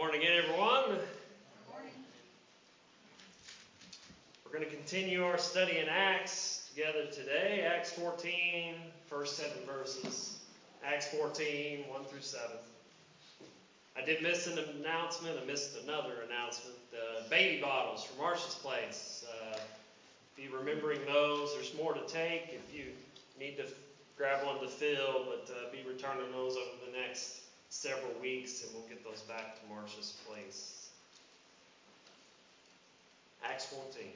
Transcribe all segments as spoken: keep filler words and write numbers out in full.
Morning again, everyone. Good morning. We're going to continue our study in Acts together today. Acts fourteen, first seven verses. Acts fourteen, one through seven. I did miss an announcement. I missed another announcement. The baby bottles from Marcia's place. Uh, if you're remembering those, there's more to take. If you need to grab one to fill, but uh, be returning those over the next several weeks, and we'll get those back to Marcia's place. Acts fourteen.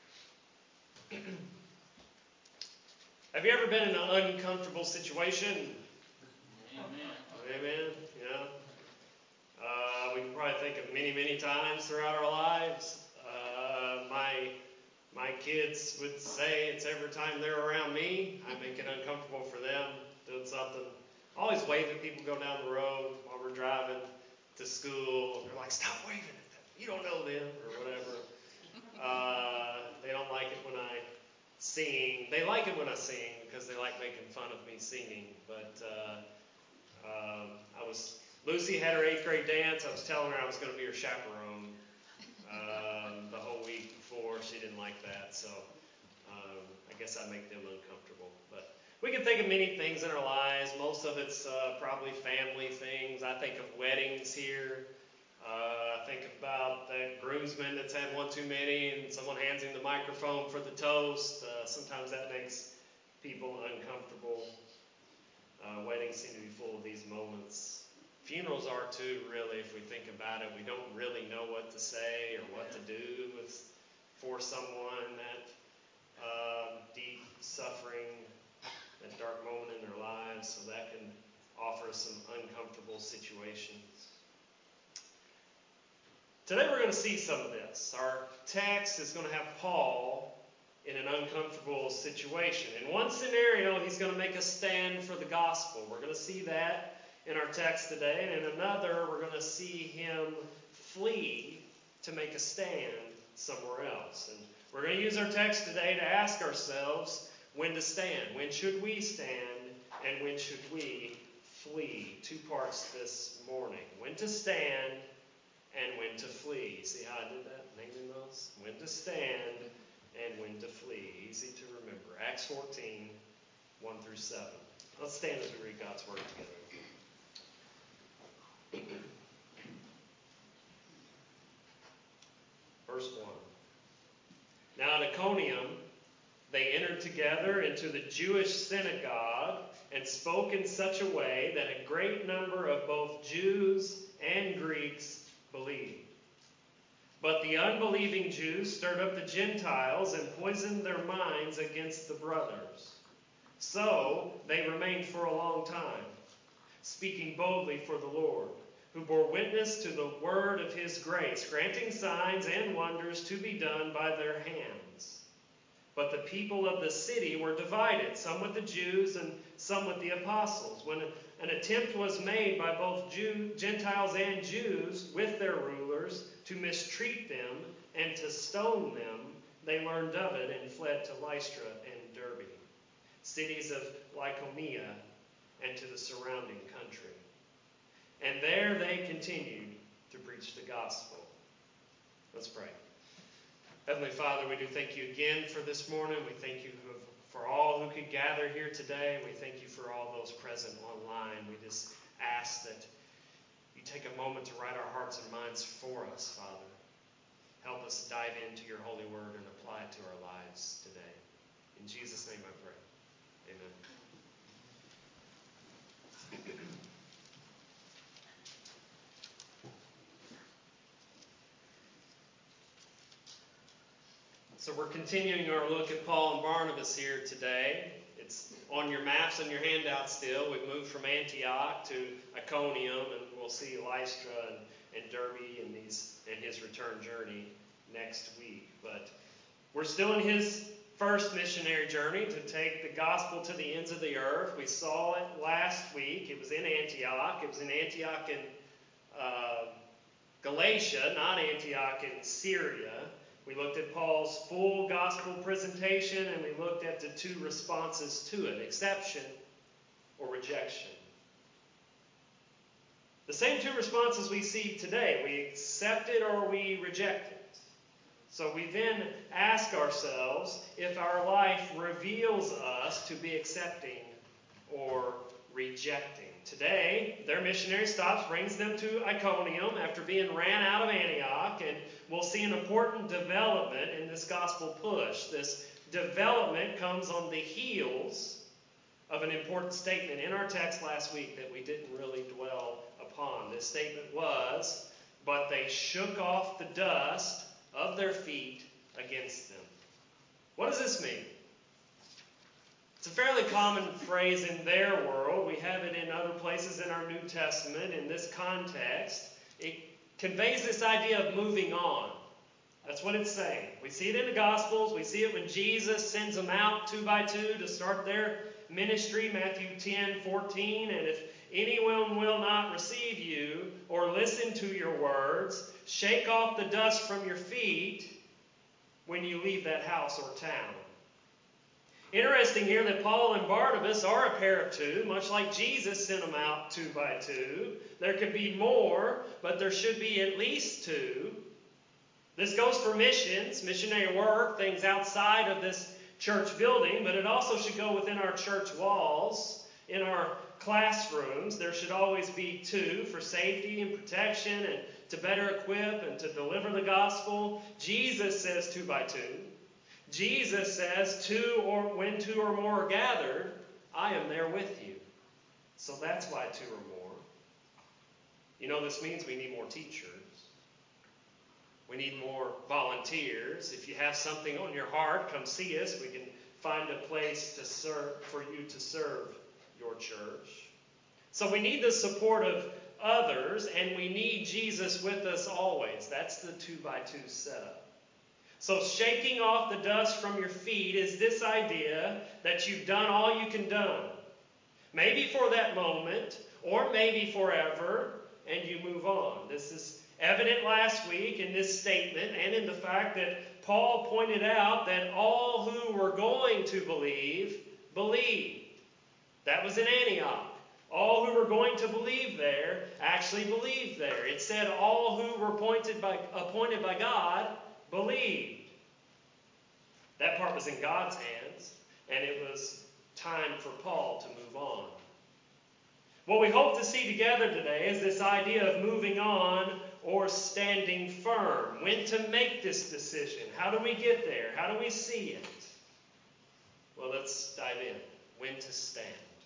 Have you ever been in an uncomfortable situation? Amen. Amen. Yeah. Uh, we can probably think of many, many times throughout our lives. Uh, my my kids would say it's every time they're around me, I make it uncomfortable for them doing something. Always wave at people go down the road while we're driving to school. They're like, stop waving at them. You don't know them, or whatever. Uh, they don't like it when I sing. They like it when I sing because they like making fun of me singing. But uh, uh, I was Lucy had her eighth grade dance. I was telling her I was going to be her chaperone um, the whole week before. She didn't like that, so um, I guess I make them uncomfortable. But we can think of many things in our lives. Most of it's uh, probably family things. I think of weddings here. Uh, I think about that groomsman that's had one too many and someone hands him the microphone for the toast. Uh, sometimes that makes people uncomfortable. Uh, weddings seem to be full of these moments. Funerals are too, really, if we think about it. We don't really know what to say or what to do with for someone that uh, deep suffering, that dark moment in their lives, so that can offer some uncomfortable situations. Today we're going to see some of this. Our text is going to have Paul in an uncomfortable situation. In one scenario, he's going to make a stand for the gospel. We're going to see that in our text today. And in another, we're going to see him flee to make a stand somewhere else. And we're going to use our text today to ask ourselves, when to stand. When should we stand, and when should we flee? Two parts this morning. When to stand and when to flee. See how I did that? Naming those? When to stand and when to flee. Easy to remember. Acts fourteen, one through seven. Let's stand as we read God's word together. Verse one. Now at Iconium, they entered together into the Jewish synagogue and spoke in such a way that a great number of both Jews and Greeks believed. But the unbelieving Jews stirred up the Gentiles and poisoned their minds against the brothers. So they remained for a long time, speaking boldly for the Lord, who bore witness to the word of his grace, granting signs and wonders to be done by their hands. But the people of the city were divided, some with the Jews and some with the apostles. When an attempt was made by both Jew, Gentiles and Jews with their rulers to mistreat them and to stone them, they learned of it and fled to Lystra and Derbe, cities of Lycaonia, and to the surrounding country. And there they continued to preach the gospel. Let's pray. Heavenly Father, we do thank you again for this morning. We thank you for all who could gather here today. We thank you for all those present online. We just ask that you take a moment to write our hearts and minds for us, Father. Help us dive into your holy word and apply it to our lives today. In Jesus' name I pray. Amen. So we're continuing our look at Paul and Barnabas here today. It's on your maps and your handout still. We've moved from Antioch to Iconium, and we'll see Lystra and, and Derbe and these and his return journey next week. But we're still in his first missionary journey to take the gospel to the ends of the earth. We saw it last week. It was in Antioch. It was in Antioch in uh, Galatia, not Antioch in Syria. We looked at Paul's full gospel presentation, and we looked at the two responses to it, acceptance or rejection. The same two responses we see today. We accept it or we reject it. So we then ask ourselves if our life reveals us to be accepting or rejecting. Today, their missionary stops, brings them to Iconium after being ran out of Antioch, and we'll see an important development in this gospel push. This development comes on the heels of an important statement in our text last week that we didn't really dwell upon. This statement was, "But they shook off the dust of their feet against them." What does this mean? It's a fairly common phrase in their world. We have it in other places in our New Testament. In this context, it conveys this idea of moving on. That's what it's saying. We see it in the Gospels. We see it when Jesus sends them out two by two to start their ministry, Matthew ten fourteen. "And if anyone will not receive you or listen to your words, shake off the dust from your feet when you leave that house or town." Interesting here that Paul and Barnabas are a pair of two, much like Jesus sent them out two by two. There could be more, but there should be at least two. This goes for missions, missionary work, things outside of this church building, but it also should go within our church walls, in our classrooms. There should always be two for safety and protection and to better equip and to deliver the gospel. Jesus says two by two. Jesus says, two or when two or more are gathered, I am there with you. So that's why two or more. You know, this means we need more teachers. We need more volunteers. If you have something on your heart, come see us. We can find a place to serve for you to serve your church. So we need the support of others, and we need Jesus with us always. That's the two by two setup. So shaking off the dust from your feet is this idea that you've done all you can do. Maybe for that moment, or maybe forever, and you move on. This is evident last week in this statement and in the fact that Paul pointed out that all who were going to believe, believed. That was in Antioch. All who were going to believe there actually believed there. It said all who were appointed by, appointed by God believed. That part was in God's hands, and it was time for Paul to move on. What we hope to see together today is this idea of moving on or standing firm. When to make this decision. How do we get there? How do we see it? Well, let's dive in. When to stand.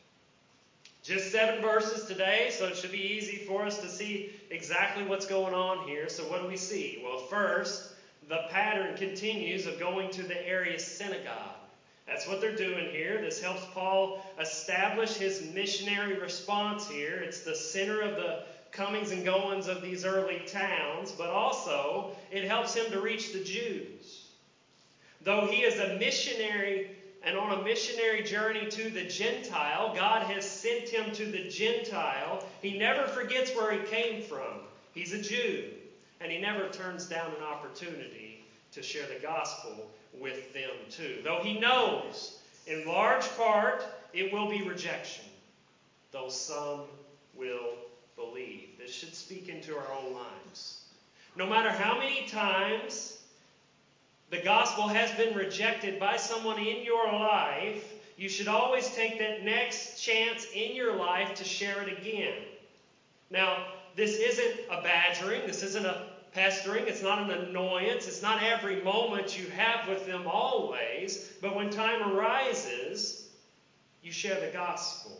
Just seven verses today, so it should be easy for us to see exactly what's going on here. So what do we see? Well, first, the pattern continues of going to the area synagogue. That's what they're doing here. This helps Paul establish his missionary response here. It's the center of the comings and goings of these early towns, but also it helps him to reach the Jews. Though he is a missionary and on a missionary journey to the Gentile, God has sent him to the Gentile. He never forgets where he came from. He's a Jew, and he never turns down an opportunity to share the gospel with them too. Though he knows, in large part, it will be rejection, though some will believe. This should speak into our own lives. No matter how many times the gospel has been rejected by someone in your life, you should always take that next chance in your life to share it again. Now, this isn't a badgering, this isn't a pestering, it's not an annoyance, it's not every moment you have with them always, but when time arises, you share the gospel.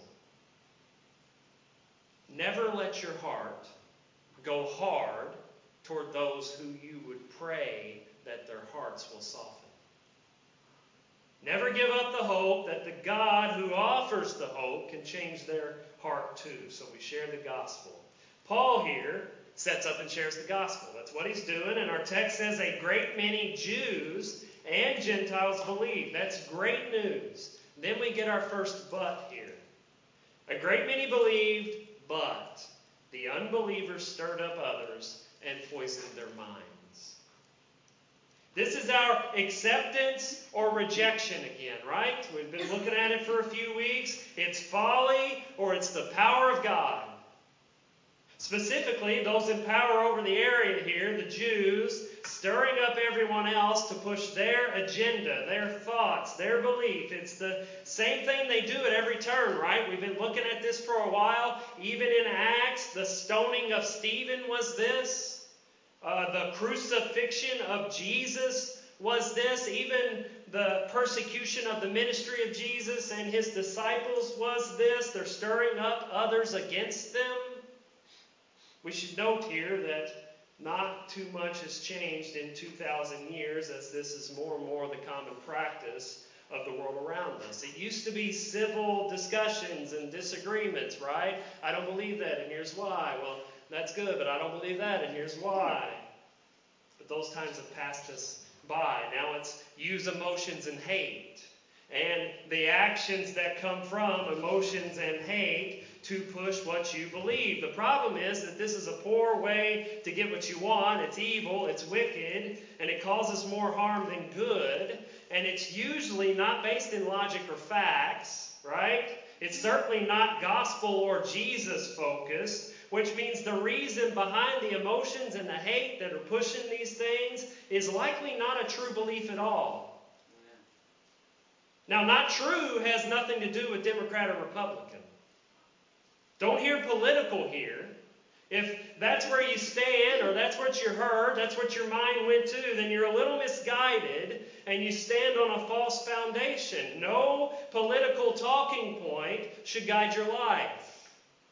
Never let your heart go hard toward those who you would pray that their hearts will soften. Never give up the hope that the God who offers the hope can change their heart too. So we share the gospel. Paul here sets up and shares the gospel. That's what he's doing. And our text says a great many Jews and Gentiles believe. That's great news. Then we get our first but here. A great many believed, but the unbelievers stirred up others and poisoned their minds. This is our acceptance or rejection again, right? We've been looking at it for a few weeks. It's folly or it's the power of God. Specifically, those in power over the area here, the Jews, stirring up everyone else to push their agenda, their thoughts, their belief. It's the same thing they do at every turn, right? We've been looking at this for a while. Even in Acts, the stoning of Stephen was this. Uh, the crucifixion of Jesus was this. Even the persecution of the ministry of Jesus and his disciples was this. They're stirring up others against them. We should note here that not too much has changed in two thousand years, as this is more and more the common practice of the world around us. It used to be civil discussions and disagreements, right? I don't believe that, and here's why. Well, that's good, but I don't believe that, and here's why. But those times have passed us by. Now it's use emotions and hate, and the actions that come from emotions and hate to push what you believe. The problem is that this is a poor way to get what you want. It's evil, it's wicked, and it causes more harm than good. And it's usually not based in logic or facts, right? It's certainly not gospel or Jesus focused, which means the reason behind the emotions and the hate that are pushing these things is likely not a true belief at all. Now, not true has nothing to do with Democrat or Republican. Don't hear political here. If that's where you stand, or that's what you heard, that's what your mind went to, then you're a little misguided and you stand on a false foundation. No political talking point should guide your life.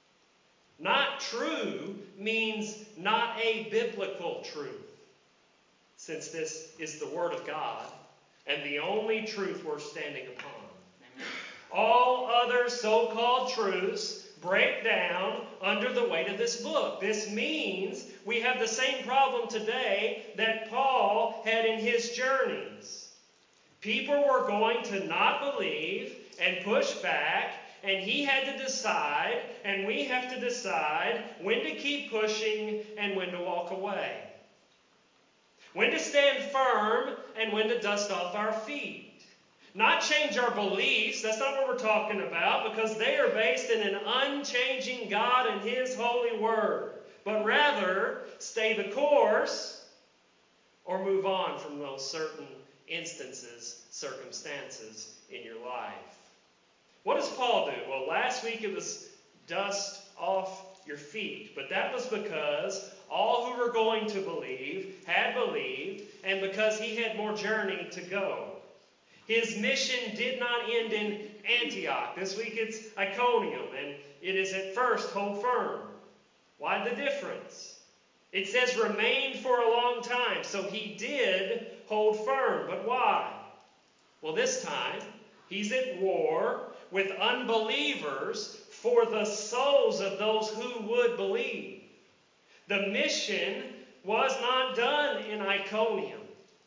Not true means not a biblical truth, since this is the Word of God and the only truth we're standing upon. Amen. All other so-called truths break down under the weight of this book. This means we have the same problem today that Paul had in his journeys. People were going to not believe and push back, and he had to decide, and we have to decide, when to keep pushing and when to walk away. When to stand firm and when to dust off our feet. Not change our beliefs, that's not what we're talking about, because they are based in an unchanging God and His holy word. But rather, stay the course or move on from those certain instances, circumstances in your life. What does Paul do? Well, last week it was dust off your feet, but that was because all who were going to believe had believed, and because he had more journey to go. His mission did not end in Antioch. This week it's Iconium, and it is at first hold firm. Why the difference? It says remained for a long time, so he did hold firm. But why? Well, this time he's at war with unbelievers for the souls of those who would believe. The mission was not done in Iconium.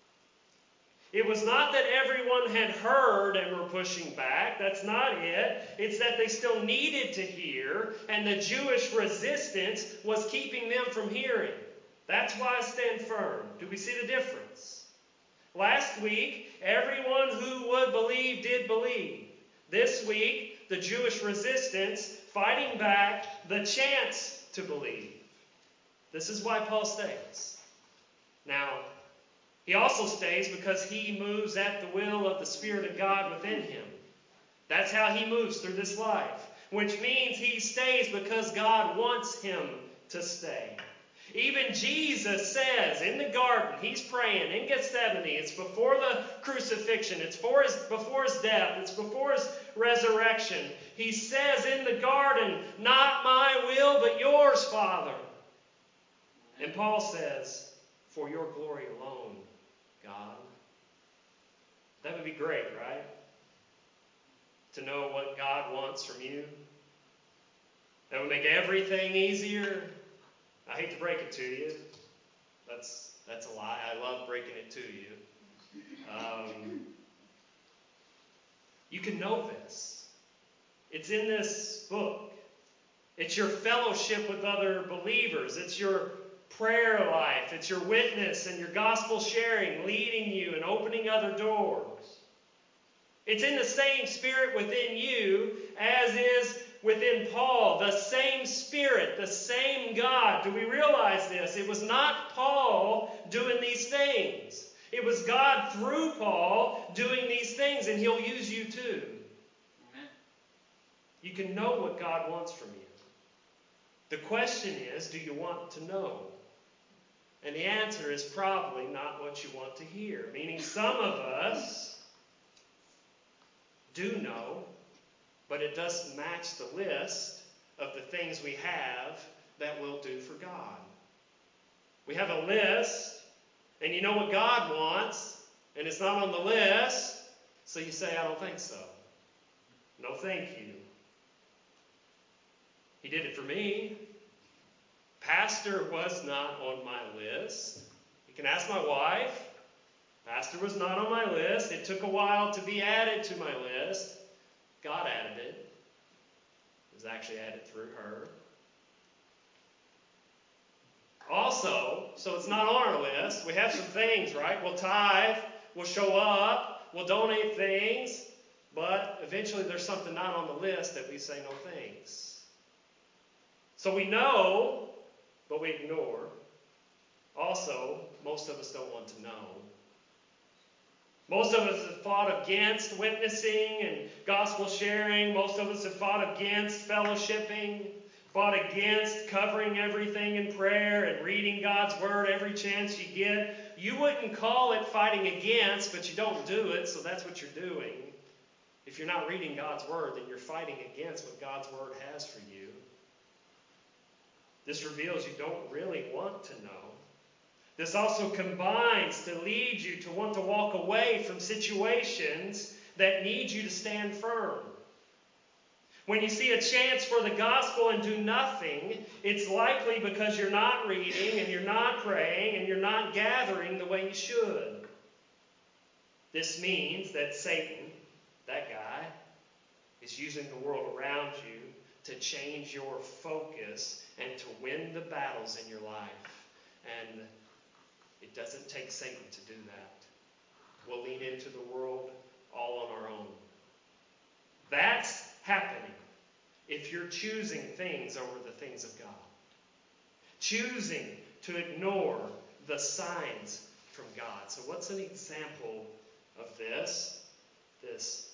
It was not that everyone had heard and were pushing back. That's not it. It's that they still needed to hear, and the Jewish resistance was keeping them from hearing. That's why I stand firm. Do we see the difference? Last week, everyone who would believe did believe. This week, the Jewish resistance fighting back the chance to believe. This is why Paul stays. Now, he also stays because he moves at the will of the Spirit of God within him. That's how he moves through this life. Which means he stays because God wants him to stay. Even Jesus says in the garden, he's praying in Gethsemane. It's before the crucifixion. It's before his, before his death. It's before his resurrection. He says in the garden, not my will, but yours, Father. And Paul says, for your glory alone, God. That would be great, right? To know what God wants from you. That would make everything easier. I hate to break it to you. That's that's a lie. I love breaking it to you. Um, you can know this. It's in this book. It's your fellowship with other believers. It's your prayer life. It's your witness and your gospel sharing, leading you and opening other doors. It's in the same spirit within you as is within Paul, the same Spirit, the same God. Do we realize this? It was not Paul doing these things. It was God through Paul doing these things, and He'll use you too. Amen. You can know what God wants from you. The question is, do you want to know? And the answer is probably not what you want to hear. Meaning some of us do know, but it doesn't match the list of the things we have that we'll do for God. We have a list, and you know what God wants, and it's not on the list, so you say, I don't think so. No, thank you. He did it for me. Pastor was not on my list. You can ask my wife. Pastor was not on my list. It took a while to be added to my list. God added it. It was actually added through her. Also, so it's not on our list. We have some things, right? We'll tithe. We'll show up. We'll donate things. But eventually there's something not on the list that we say no thanks. So we know, but we ignore. Also, most of us don't want to know. Most of us have fought against witnessing and gospel sharing. Most of us have fought against fellowshipping, fought against covering everything in prayer and reading God's Word every chance you get. You wouldn't call it fighting against, but you don't do it, so that's what you're doing. If you're not reading God's Word, then you're fighting against what God's Word has for you. This reveals you don't really want to know. This also combines to lead you to want to walk away from situations that need you to stand firm. When you see a chance for the gospel and do nothing, it's likely because you're not reading and you're not praying and you're not gathering the way you should. This means that Satan, that guy, is using the world around you to change your focus and to win the battles in your life. And it doesn't take Satan to do that. We'll lean into the world all on our own. That's happening if you're choosing things over the things of God. Choosing to ignore the signs from God. So what's an example of this? This,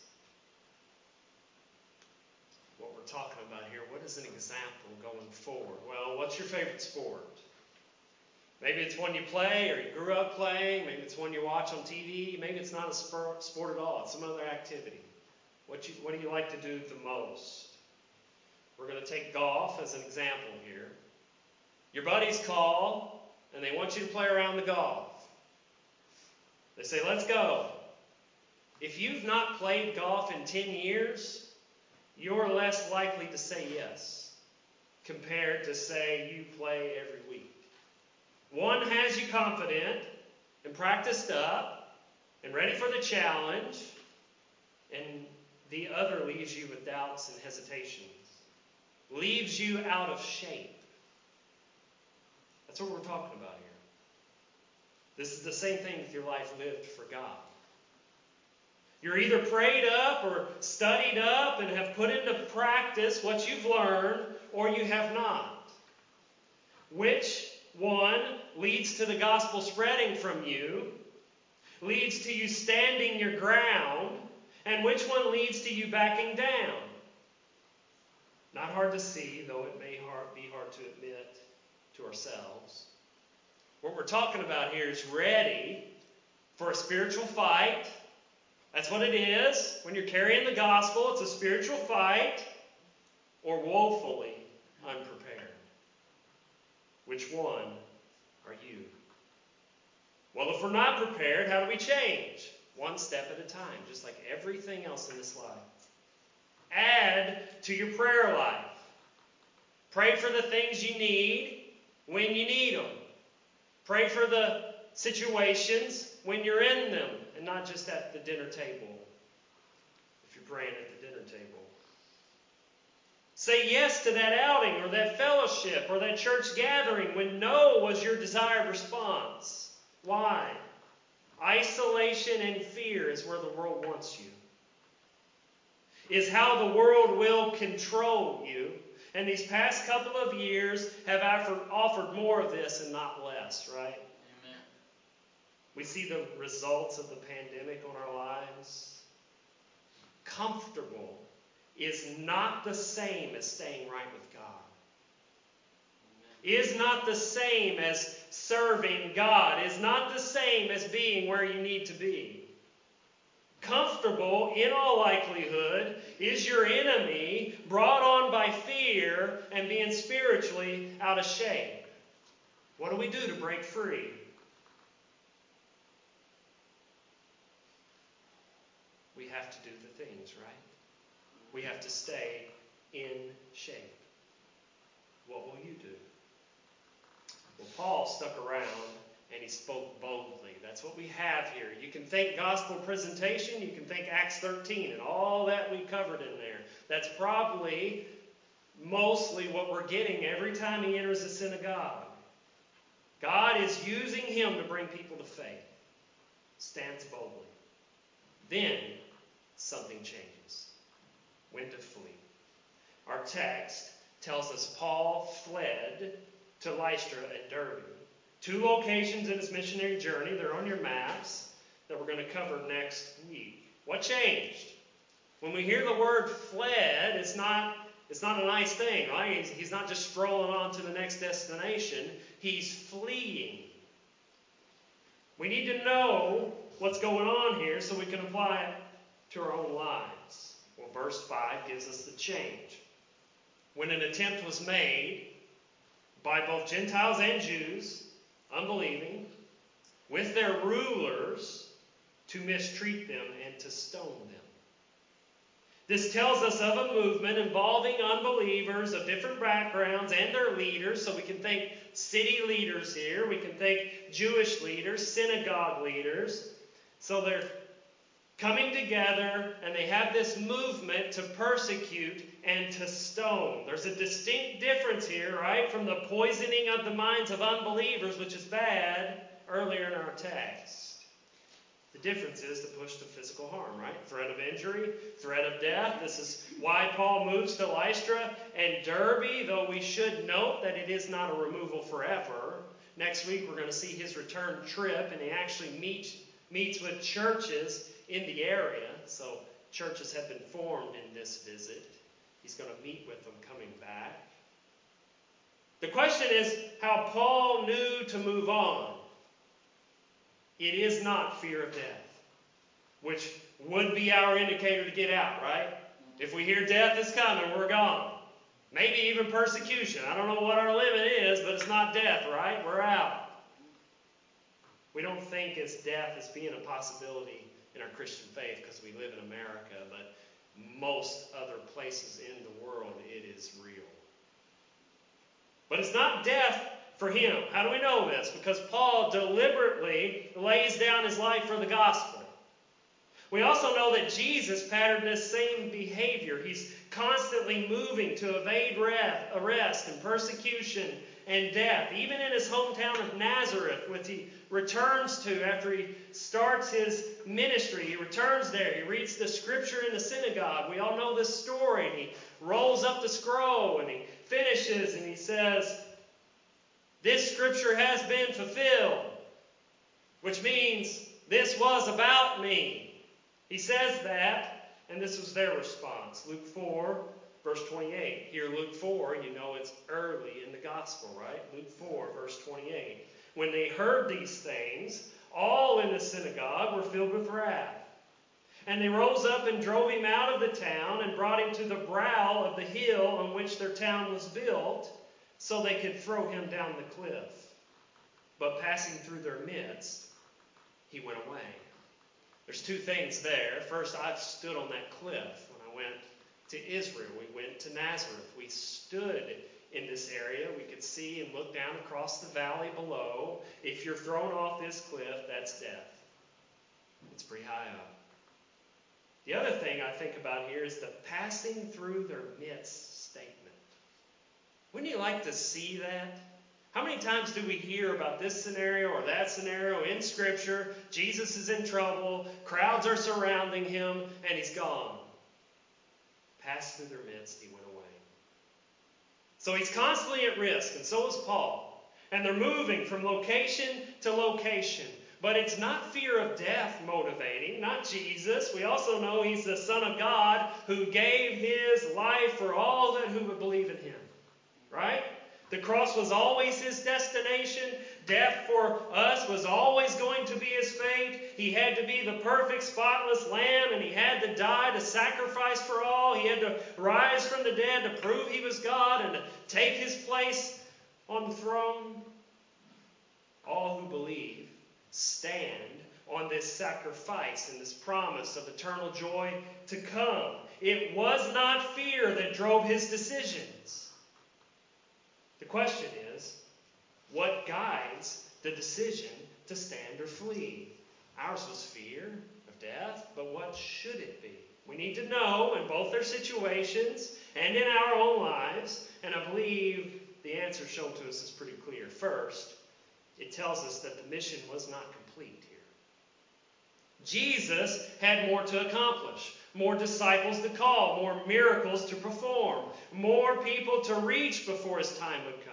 what we're talking about here, what is an example going forward? Well, what's your favorite sport? Maybe it's one you play or you grew up playing. Maybe it's one you watch on T V. Maybe it's not a sport at all. It's some other activity. What, you, what do you like to do the most? We're going to take golf as an example here. Your buddies call and they want you to play around the golf. They say, let's go. If you've not played golf in ten years, you're less likely to say yes compared to say you play every week. One has you confident and practiced up and ready for the challenge, and the other leaves you with doubts and hesitations, leaves you out of shape. That's what we're talking about here. This is the same thing with your life lived for God. You're either prayed up or studied up and have put into practice what you've learned, or you have not. Which one leads to the gospel spreading from you, leads to you standing your ground, and which one leads to you backing down? Not hard to see, though it may be hard to admit to ourselves. What we're talking about here is ready for a spiritual fight. That's what it is. When you're carrying the gospel, it's a spiritual fight, or woefully unprepared. Which one are you? Well, if we're not prepared, how do we change? One step at a time, just like everything else in this life. Add to your prayer life. Pray for the things you need when you need them. Pray for the situations when you're in them, and not just at the dinner table, if you're praying at the dinner table. Say yes to that outing or that fellowship or that church gathering when no was your desired response. Why? Isolation and fear is where the world wants you. is how the world will control you. And these past couple of years have offered more of this and not less, right? Amen. We see the results of the pandemic on our lives. Comfortable is not the same as staying right with God. Is not the same as serving God. Is not the same as being where you need to be. Comfortable, in all likelihood, is your enemy brought on by fear and being spiritually out of shape. What do we do to break free? We have to do the things, right? We have to stay in shape. What will you do? Well, Paul stuck around and he spoke boldly. That's what we have here. You can think gospel presentation. You can think Acts thirteen and all that we covered in there. That's probably mostly what we're getting every time he enters the synagogue. God is using him to bring people to faith. Stands boldly. Then something changes. When to flee. Our text tells us Paul fled to Lystra and Derbe. Two locations in his missionary journey. They're on your maps that we're going to cover next week. What changed? When we hear the word fled, it's not, it's not a nice thing, right? He's, he's not just strolling on to the next destination. He's fleeing. We need to know what's going on here so we can apply it to our own lives. Well, verse five gives us the change. When an attempt was made by both Gentiles and Jews, unbelieving, with their rulers, to mistreat them and to stone them. This tells us of a movement involving unbelievers of different backgrounds and their leaders. So we can think city leaders here. We can think Jewish leaders, synagogue leaders. So they're coming together and they have this movement to persecute and to stone. There's a distinct difference here, right, from the poisoning of the minds of unbelievers, which is bad, earlier in our text. The difference is the push to physical harm, right? Threat of injury, threat of death. This is why Paul moves to Lystra and Derbe, though we should note that it is not a removal forever. Next week we're going to see his return trip, and he actually meet, meets with churches in the area. So churches have been formed in this visit. He's going to meet with them coming back. The question is how Paul knew to move on. It is not fear of death, which would be our indicator to get out, right? If we hear death is coming, we're gone. Maybe even persecution. I don't know what our limit is, but it's not death, right? We're out. We don't think it's death as being a possibility in our Christian faith because we live in America, but most other places in the world, it is real. But it's not death for him. How do we know this? Because Paul deliberately lays down his life for the gospel. We also know that Jesus patterned this same behavior. He's constantly moving to evade arrest and persecution and death. Even in his hometown of Nazareth, which he returns to after he starts his ministry. He returns there. He reads the scripture in the synagogue. We all know this story. And he rolls up the scroll and he finishes and he says, "This scripture has been fulfilled," which means this was about me. He says that, and this was their response. Luke four, verse twenty-eight. Here, Luke four, you know it's early in the gospel, right? Luke four, verse twenty-eight. When they heard these things, all in the synagogue were filled with wrath. And they rose up and drove him out of the town and brought him to the brow of the hill on which their town was built, so they could throw him down the cliff. But passing through their midst, he went away. There's two things there. First, I've stood on that cliff when I went to Israel. We went to Nazareth. We stood in this area. We could see and look down across the valley below. If you're thrown off this cliff, that's death. It's pretty high up. The other thing I think about here is the passing through their midst statement. Wouldn't you like to see that? How many times do we hear about this scenario or that scenario in Scripture? Jesus is in trouble, crowds are surrounding him, and he's gone. passed through their midst, he went away. So he's constantly at risk, and so is Paul. And they're moving from location to location. But it's not fear of death motivating, not Jesus. We also know he's the Son of God who gave his life for all that who would believe in him. Right? The cross was always his destination. Death for us was always going to be his fate. He had to be the perfect, spotless lamb, and he had to die to sacrifice for all. He had to rise from the dead to prove he was God and to take his place on the throne. All who believe stand on this sacrifice and this promise of eternal joy to come. It was not fear that drove his decisions. The question is, what guides the decision to stand or flee? Ours was fear of death, but what should it be? We need to know in both their situations and in our own lives, and I believe the answer shown to us is pretty clear. First, it tells us that the mission was not complete here. Jesus had more to accomplish, more disciples to call, more miracles to perform, more people to reach before his time would come.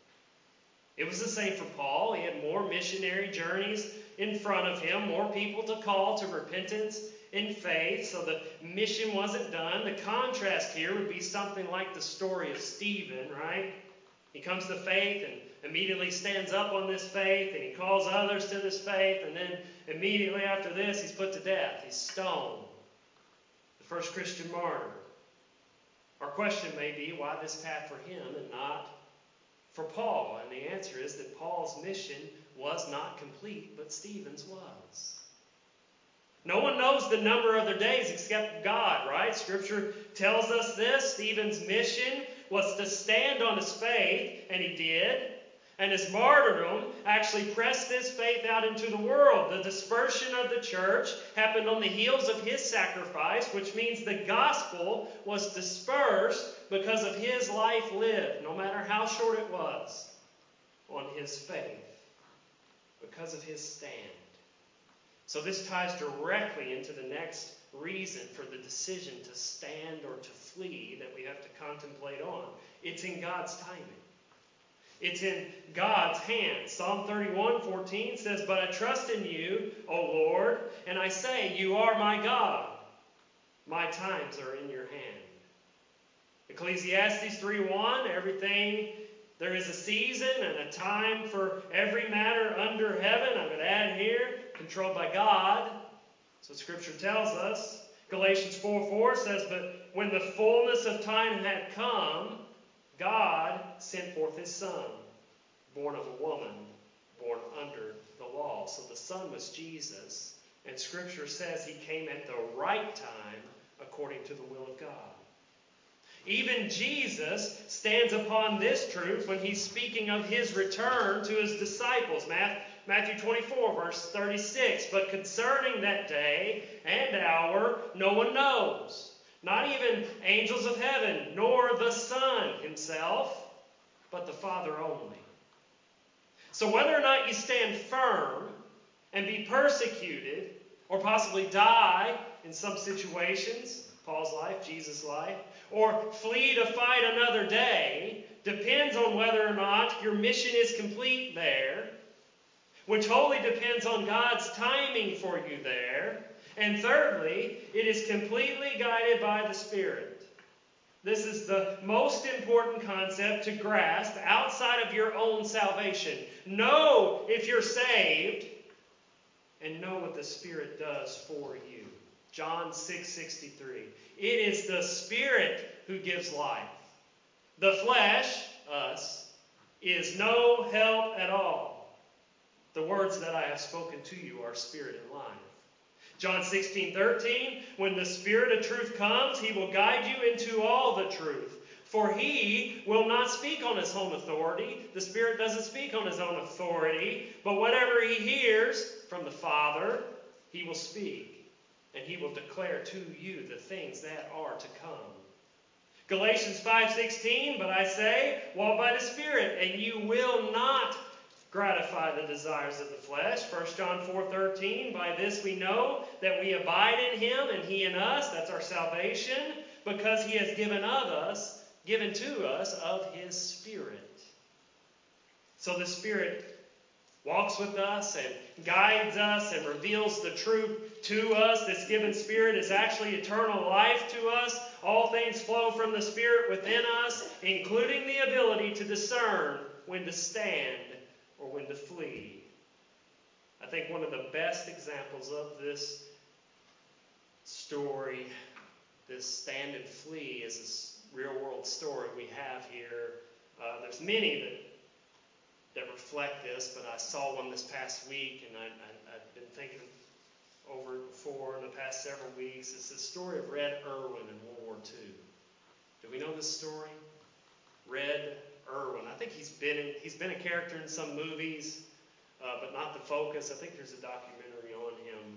It was the same for Paul. He had more missionary journeys in front of him, more people to call to repentance and faith, so the mission wasn't done. The contrast here would be something like the story of Stephen, right? He comes to faith and immediately stands up on this faith, and he calls others to this faith, and then immediately after this, he's put to death. He's stoned. The first Christian martyr. Our question may be, why this path for him and not for Paul? And the answer is that Paul's mission was not complete, but Stephen's was. No one knows the number of their days except God, right? Scripture tells us this. Stephen's mission was to stand on his faith, and he did. And his martyrdom actually pressed this faith out into the world. The dispersion of the church happened on the heels of his sacrifice, which means the gospel was dispersed because of his life lived, no matter how short it was, on his faith, because of his stand. So this ties directly into the next reason for the decision to stand or to flee that we have to contemplate on. It's in God's timing. It's in God's hands. Psalm thirty-one fourteen says, "But I trust in you, O Lord, and I say, you are my God. My times are in your hand." Ecclesiastes three one, everything, there is a season and a time for every matter under heaven. I'm going to add here, controlled by God. That's what Scripture tells us. Galatians four four says, "But when the fullness of time had come, God sent forth his Son, born of a woman, born under the law." So the Son was Jesus, and Scripture says he came at the right time according to the will of God. Even Jesus stands upon this truth when he's speaking of his return to his disciples. Matthew twenty-four, verse thirty-six, "But concerning that day and hour, no one knows. Not even angels of heaven, nor the Son himself, but the Father only." So whether or not you stand firm and be persecuted, or possibly die in some situations, Paul's life, Jesus' life, or flee to fight another day, depends on whether or not your mission is complete there, which wholly depends on God's timing for you there. And thirdly, it is completely guided by the Spirit. This is the most important concept to grasp outside of your own salvation. Know if you're saved, and know what the Spirit does for you. John six sixty-three. It is the Spirit who gives life. The flesh, us, is no help at all. The words that I have spoken to you are spirit and life. John sixteen thirteen, "When the Spirit of truth comes, he will guide you into all the truth. For he will not speak on his own authority." The Spirit doesn't speak on his own authority. "But whatever he hears from the Father, he will speak. And he will declare to you the things that are to come." Galatians five sixteen, "But I say, walk by the Spirit, and you will not gratify the desires of the flesh." First John four thirteen, "By this we know that we abide in him and he in us." That's our salvation. because He has given of us, given to us of His Spirit. So the Spirit walks with us and guides us and reveals the truth to us. This given Spirit is actually eternal life to us. All things flow from the Spirit within us, including the ability to discern when to stand or when to flee. I think one of the best examples of this story, this stand and flee, is this real-world story we have here. Uh, there's many that that reflect this, but I saw one this past week, and I, I, I've been thinking over it before in the past several weeks. It's the story of Red Irwin in World War Two. Do we know this story? Red Irwin. I think he's been in, he's been a character in some movies, uh, but not the focus. I think there's a documentary on him.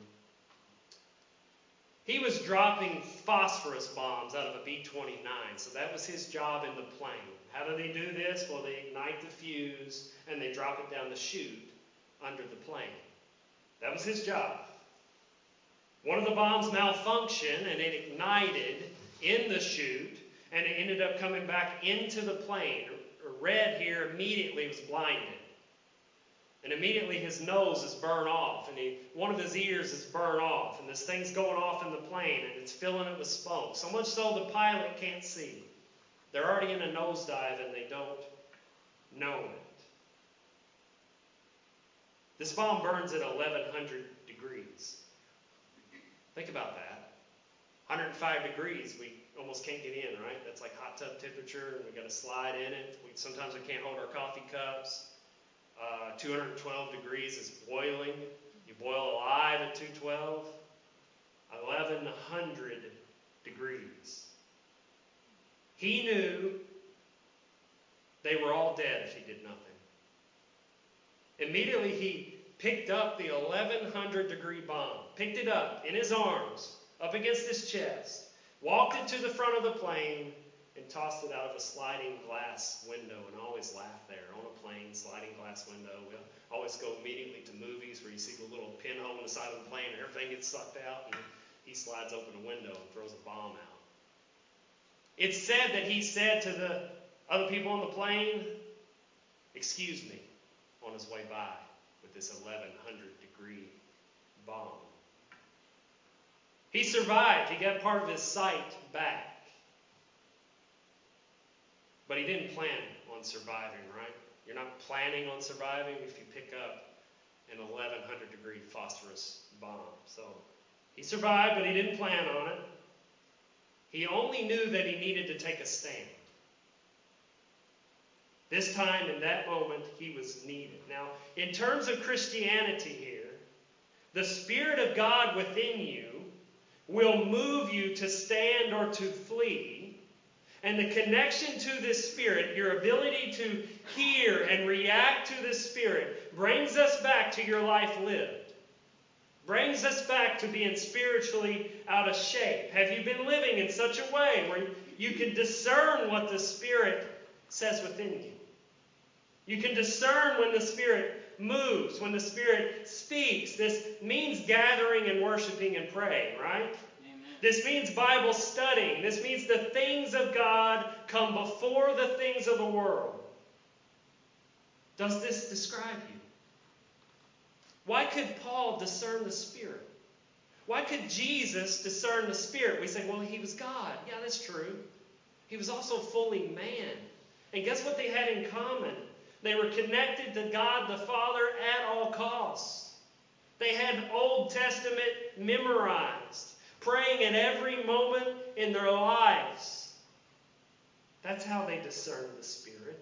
He was dropping phosphorus bombs out of a B twenty-nine, so that was his job in the plane. How do they do this? Well, they ignite the fuse and they drop it down the chute under the plane. That was his job. One of the bombs malfunctioned and it ignited in the chute, and it ended up coming back into the plane. Red here immediately was blinded. And immediately his nose is burned off, and he, one of his ears is burned off, and this thing's going off in the plane, and it's filling it with smoke. So much so the pilot can't see. They're already in a nosedive, and they don't know it. This bomb burns at eleven hundred degrees. Think about that. one hundred five degrees, we almost can't get in, right? That's like hot tub temperature, and we've got to slide in it. We, sometimes we can't hold our coffee cups. Uh, two hundred twelve degrees is boiling. You boil alive at two twelve. eleven hundred degrees. He knew they were all dead if he did nothing. Immediately he picked up the eleven hundred degree bomb, picked it up in his arms, up against his chest, walked it to the front of the plane, and tossed it out of a sliding glass window. And I always laugh there. On a plane, sliding glass window. We'll always go immediately to movies where you see the little pinhole in the side of the plane and everything gets sucked out, and he slides open a window and throws a bomb out. It's said that he said to the other people on the plane, "Excuse me," on his way by with this eleven hundred degree bomb. He survived. He got part of his sight back. But he didn't plan on surviving, right? You're not planning on surviving if you pick up an eleven hundred degree phosphorus bomb. So he survived, but he didn't plan on it. He only knew that he needed to take a stand. This time, in that moment, he was needed. Now, in terms of Christianity here, the Spirit of God within you will move you to stand or to flee. And the connection to this Spirit, your ability to hear and react to this Spirit, brings us back to your life lived. Brings us back to being spiritually out of shape. Have you been living in such a way where you can discern what the Spirit says within you? You can discern when the Spirit moves, when the Spirit speaks. This means gathering and worshiping and praying, right? This means Bible studying. This means the things of God come before the things of the world. Does this describe you? Why could Paul discern the Spirit? Why could Jesus discern the Spirit? We say, well, he was God. Yeah, that's true. He was also fully man. And guess what they had in common? They were connected to God the Father at all costs. They had Old Testament memorized, praying at every moment in their lives. That's how they discerned the Spirit.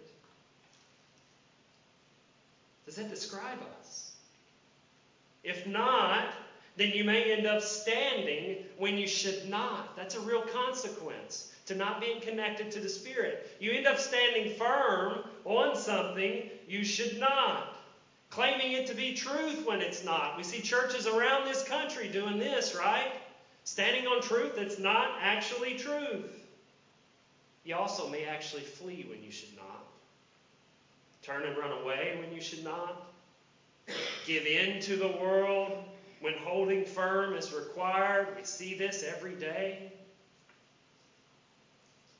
Does that describe us? If not, then you may end up standing when you should not. That's a real consequence to not being connected to the Spirit. You end up standing firm on something you should not, claiming it to be truth when it's not. We see churches around this country doing this, right? Standing on truth that's not actually truth. You also may actually flee when you should not. Turn and run away when you should not. Give in to the world when holding firm is required. We see this every day.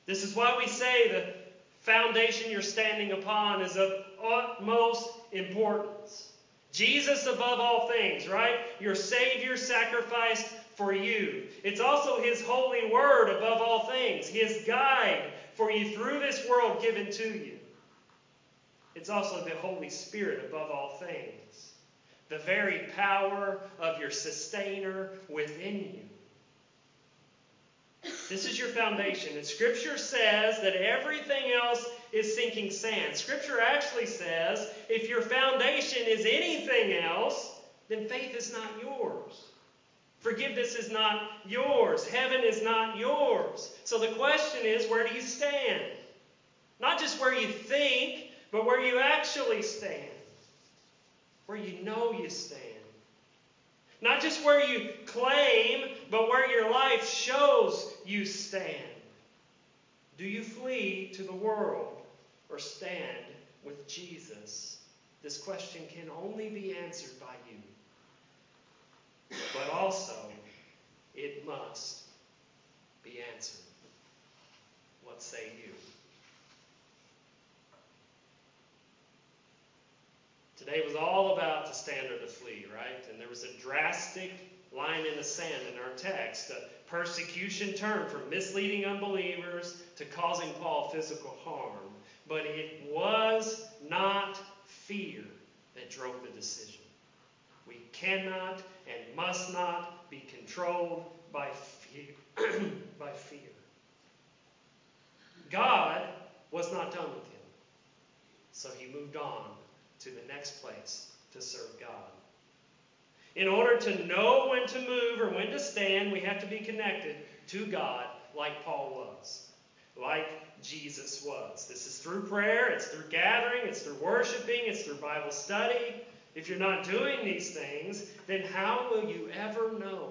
This is why we say the foundation you're standing upon is of utmost importance. Jesus above all things, right? Your Savior sacrificed for you. It's also His holy word above all things. His guide for you through this world given to you. It's also the Holy Spirit above all things. The very power of your sustainer within you. This is your foundation. And Scripture says that everything else is sinking sand. Scripture actually says if your foundation is anything else, then faith is not yours. Forgiveness is not yours. Heaven is not yours. So the question is, where do you stand? Not just where you think, but where you actually stand. Where you know you stand. Not just where you claim, but where your life shows you stand. Do you flee to the world or stand with Jesus? This question can only be answered by you. But also, it must be answered. What say you? Today was all about to stand or to flee, right? And there was a drastic line in the sand in our text. A persecution turned from misleading unbelievers to causing Paul physical harm. But it was not fear that drove the decision. We cannot and must not be controlled by fear. by fear. God was not done with him. So he moved on to the next place to serve God. In order to know when to move or when to stand, we have to be connected to God like Paul was, like Jesus was. This is through prayer, it's through gathering, it's through worshiping, it's through Bible study. If you're not doing these things, then how will you ever know?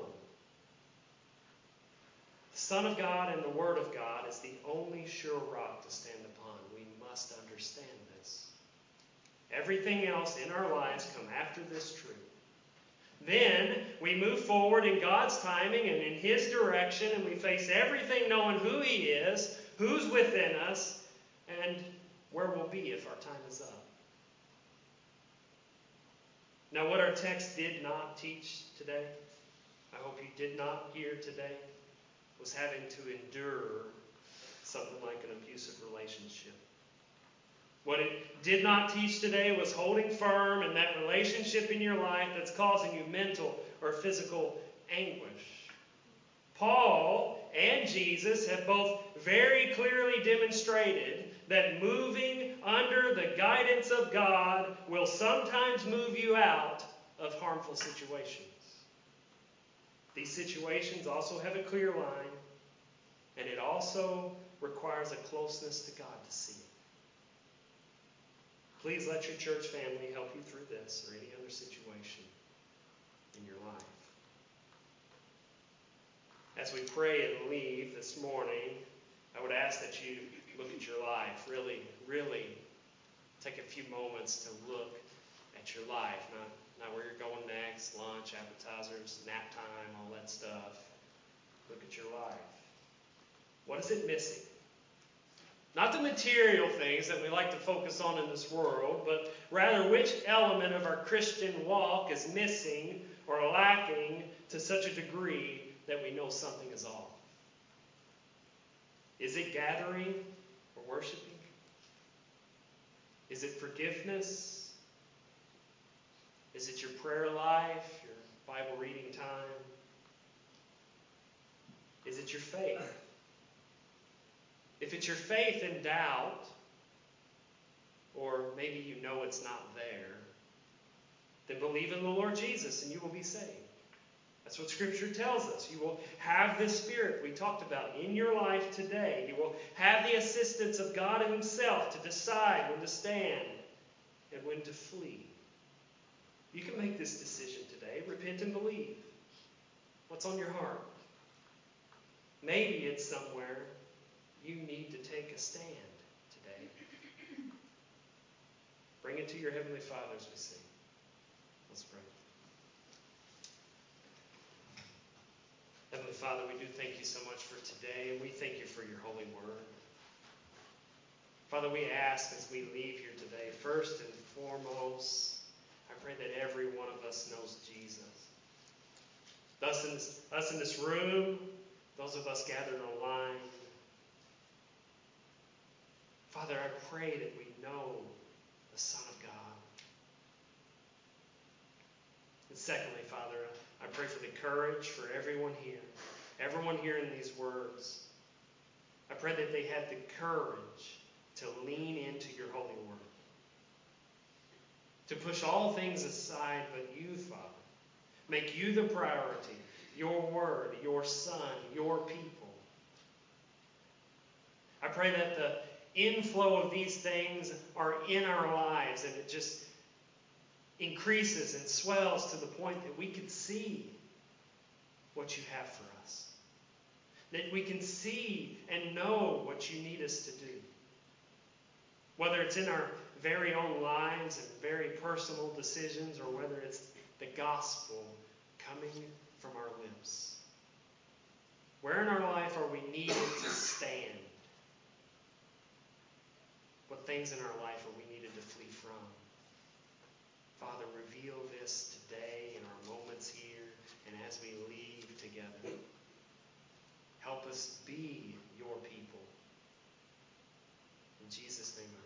The Son of God and the Word of God is the only sure rock to stand upon. We must understand this. Everything else in our lives come after this truth. Then we move forward in God's timing and in His direction, and we face everything knowing who He is, who's within us, and where we'll be if our time is up. Now, what our text did not teach today, I hope you did not hear today, was having to endure something like an abusive relationship. What it did not teach today was holding firm in that relationship in your life that's causing you mental or physical anguish. Paul and Jesus have both very clearly demonstrated that moving under the guidance of God will sometimes move you out of harmful situations. These situations also have a clear line, and it also requires a closeness to God to see it. Please let your church family help you through this or any other situation in your life. As we pray and leave this morning, I would ask that you look at your life. Really, really take a few moments to look at your life. Not, not where you're going next, lunch, appetizers, nap time, all that stuff. Look at your life. What is it missing? Not the material things that we like to focus on in this world, but rather which element of our Christian walk is missing or lacking to such a degree that we know something is off. Is it gathering or worshiping? Is it forgiveness? Is it your prayer life, your Bible reading time? Is it your faith? If it's your faith in doubt, or maybe you know it's not there, then believe in the Lord Jesus and you will be saved. That's what Scripture tells us. You will have the Spirit we talked about in your life today. You will have the assistance of God Himself to decide when to stand and when to flee. You can make this decision today. Repent and believe. What's on your heart? Maybe it's somewhere you need to take a stand today. Bring it to your Heavenly Father as we sing. Let's pray. Heavenly Father, we do thank you so much for today, and we thank you for your holy word. Father, we ask as we leave here today, first and foremost, I pray that every one of us knows Jesus. Thus in this, us in this room, those of us gathered online. Father, I pray that we know the Son of God. And secondly, Father, I pray for the courage for everyone here, everyone hearing these words. I pray that they have the courage to lean into your holy word, to push all things aside but you, Father. Make you the priority, your word, your Son, your people. I pray that the inflow of these things are in our lives, and it just increases and swells to the point that we can see what you have for us. That we can see and know what you need us to do. Whether it's in our very own lives and very personal decisions, or whether it's the gospel coming from our lips. Where in our life are we needed to stand? What things in our life are we needed to flee from? Father, reveal this today in our moments here and as we leave together. Help us be your people. In Jesus' name I pray.